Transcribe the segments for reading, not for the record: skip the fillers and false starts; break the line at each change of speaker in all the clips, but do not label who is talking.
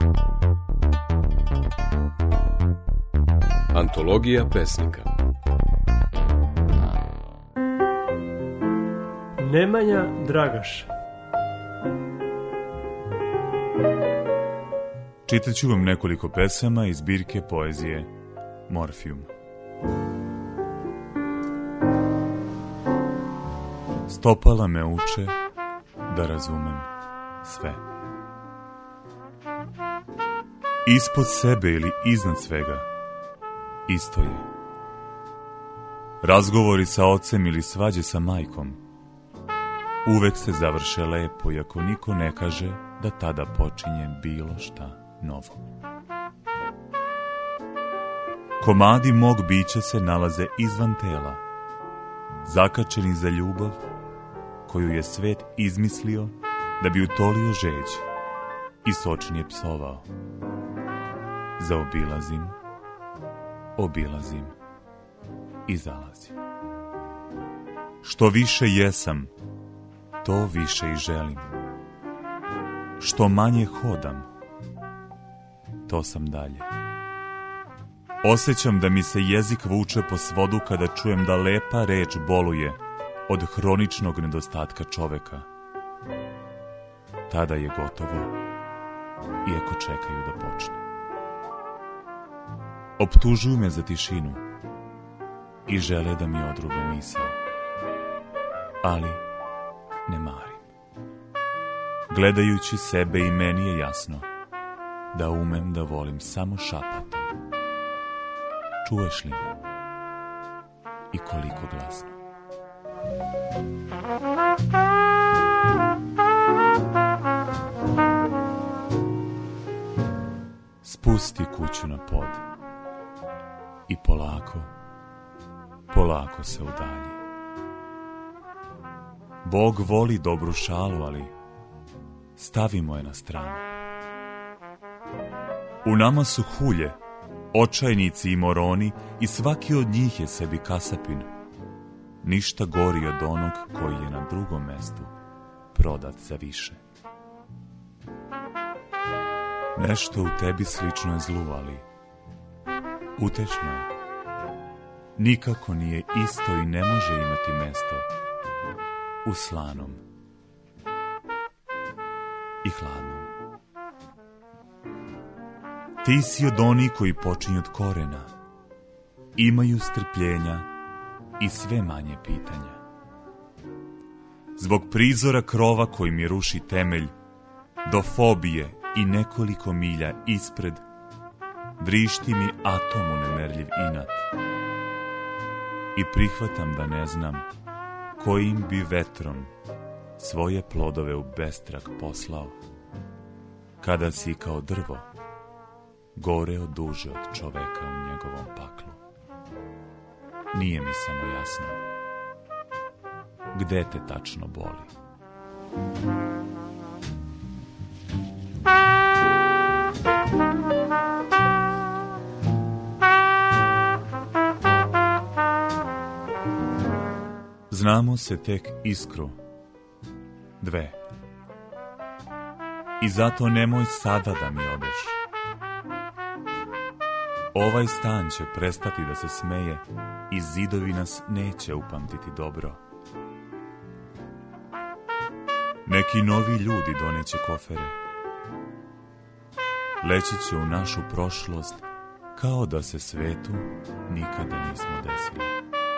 Antologija pesnika.
Nemanja Dragaš.
Čitat ću vam nekoliko pesama iz zbirke poezije Morfijum. Stopala me uče da razumem sve. Ispod sebe ili iznad svega isto je. Razgovori sa ocem ili svađe sa majkom uvek se završe lepo, iako niko ne kaže da tada počinje bilo šta novo. Komadi mog bića se nalaze izvan tela, zakačeni za ljubav koju je svet izmislio da bi utolio žeđ i sočnije psovao. Zaobilazim, obilazim i zalazim. Što više jesam, to više i želim. Što manje hodam, to sam dalje. Osjećam da mi se jezik vuče po svodu kada čujem da lepa reč boluje od hroničnog nedostatka čoveka. Tada je gotovo, iako čekaju da počne. Optužuju me za tišinu i žele da mi odrube misao, ali ne marim. Gledajući sebe i meni je jasno da umem da volim samo šapatom. Čuješ li me? I koliko glasno? Spusti kuću na pod i polako, polako se udalji. Bog voli dobru šalu, ali stavimo je na stranu. U nama su hulje, očajnici i moroni i svaki od njih je sebi kasapin. Ništa gori od onog koji je na drugom mestu prodat za više. Nešto u tebi slično je zlu, ali utešno je. Nikako nije isto i ne može imati mesto u slanom i hladnom. Ti si od onih koji počinju od korena, imaju strpljenja i sve manje pitanja. Zbog prizora krova koji mi ruši temelj, do fobije i nekoliko milja ispred, vrišti mi atom u nemerljiv inat. I prihvatam da ne znam kojim bi vetrom svoje plodove u bestrag poslao, kada si kao drvo goreo duže od čoveka u njegovom paklu. Nije mi samo jasno gde te tačno boli. Znamo se tek iskru, dve. I zato nemoj sada da mi odeš. Ovaj stan će prestati da se smeje i zidovi nas neće upamtiti dobro. Neki novi ljudi doneće kofere. Leći će u našu prošlost kao da se svetu nikada nismo desili.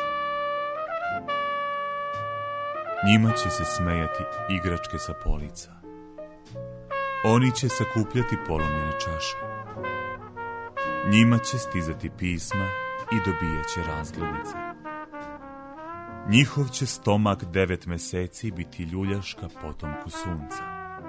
Njima će se smejati igračke sa polica. Oni će sakupljati polomljene čaše. Njima će stizati pisma i dobijaće razglednice. Njihov će stomak 9 meseci biti ljuljaška potomku sunca.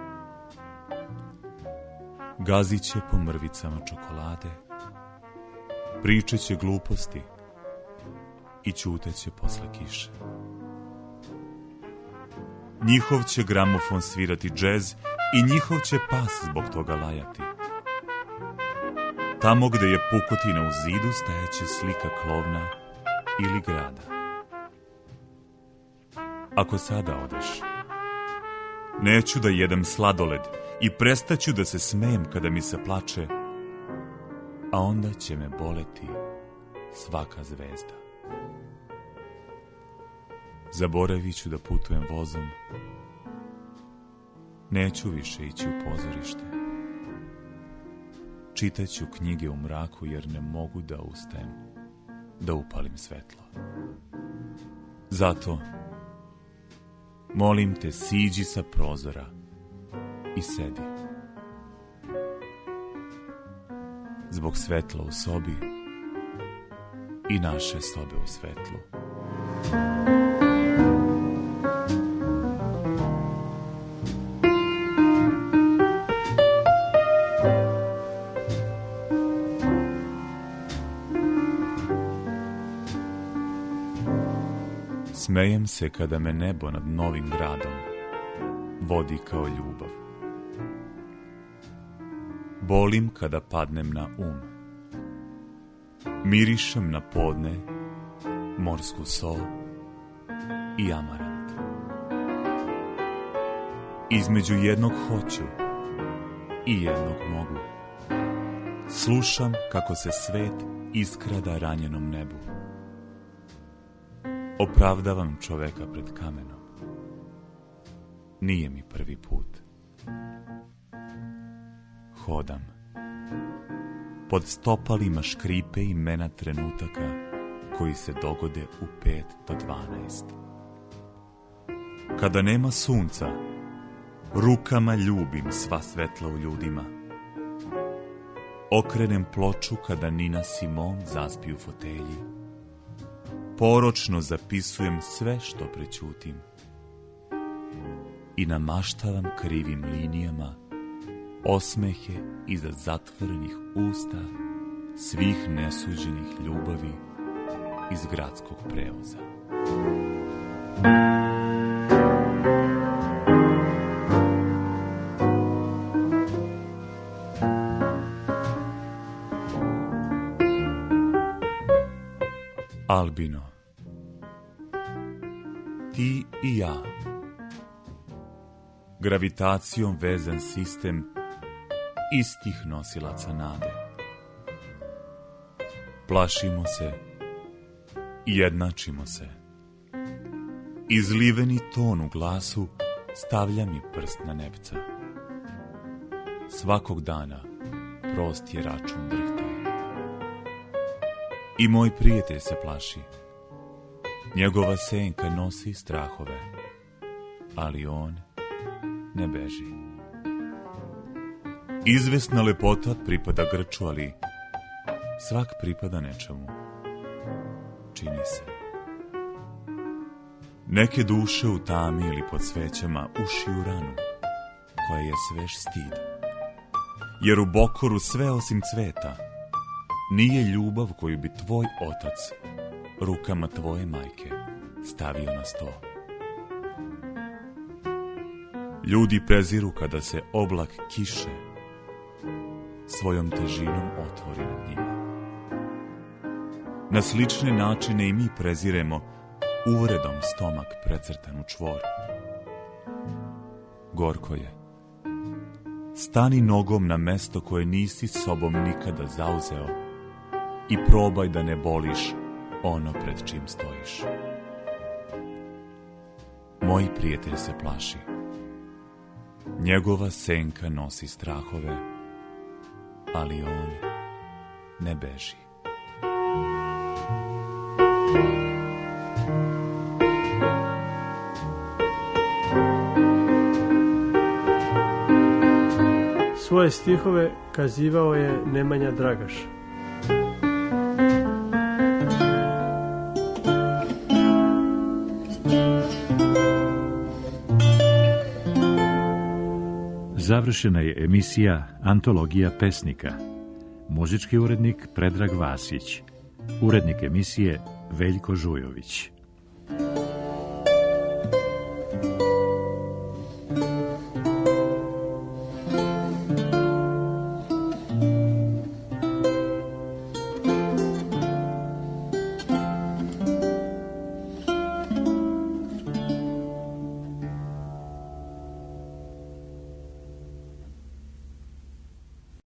Gazit će po mrvicama čokolade, pričat će gluposti i ćuteće posle kiše. Njihov će gramofon svirati džez i njihov će pas zbog toga lajati. Tamo gde je pukotina u zidu stajaće slika klovna ili grada. Ako sada odeš, neću da jedem sladoled i prestaću da se smejem kada mi se plače, a onda će me boleti svaka zvezda. Zaboravit ću da putujem vozom, neću više ići u pozorište, čitaću knjige u mraku jer ne mogu da ustajem, da upalim svetlo. Zato, molim te, siđi sa prozora i sedi. Zbog svetla u sobi i naše sobe u svetlu. Smejem se kada me nebo nad novim gradom vodi kao ljubav. Bolim kada padnem na mirišem na podne morsku sol i amarant. Između jednog hoću i jednog mogu, slušam kako se svet iskrada ranjenom nebu. Opravdavam čoveka pred kamenom. Nije mi prvi put. Hodam. Pod stopalima škripe imena trenutaka koji se dogode u 5 do 12. Kada nema sunca, rukama ljubim sva svetla u ljudima. Okrenem ploču kada Nina Simone zaspi u fotelji. Poročno zapisujem sve što prećutim i namaštavam krivim linijama osmehe iza zatvorenih usta svih nesuđenih ljubavi iz gradskog prevoza. Albino, ti i ja, gravitacijom vezan sistem istih nosilaca nade. Plašimo se i jednačimo se. Izliveni ton u glasu stavlja mi prst na nepca. Svakog dana prost je račun drhtaj. I moj prijatelj se plaši. Njegova senka nosi strahove, ali on ne beži. Izvesna lepota pripada grču, ali svak pripada nečemu. Čini se. Neke duše u tami ili pod svećama ušiju ranu, koja je svež stid. Jer u bokoru sve osim cveta nije ljubav koju bi tvoj otac rukama tvoje majke stavio na sto. Ljudi preziru kada se oblak kiše svojom težinom otvori nad njima. Na slične načine i mi preziremo uvredom stomak precrtan u čvor. Gorko je. Stani nogom na mesto koje nisi sobom nikada zauzeo i probaj da ne boliš ono pred čim stojiš. Moj prijatelj se plaši. Njegova senka nosi strahove, ali on ne beži.
Svoje stihove kazivao je Nemanja Dragaš.
Završena je emisija Antologija pesnika. Muzički urednik Predrag Vasić. Urednik emisije Veljko Žujović.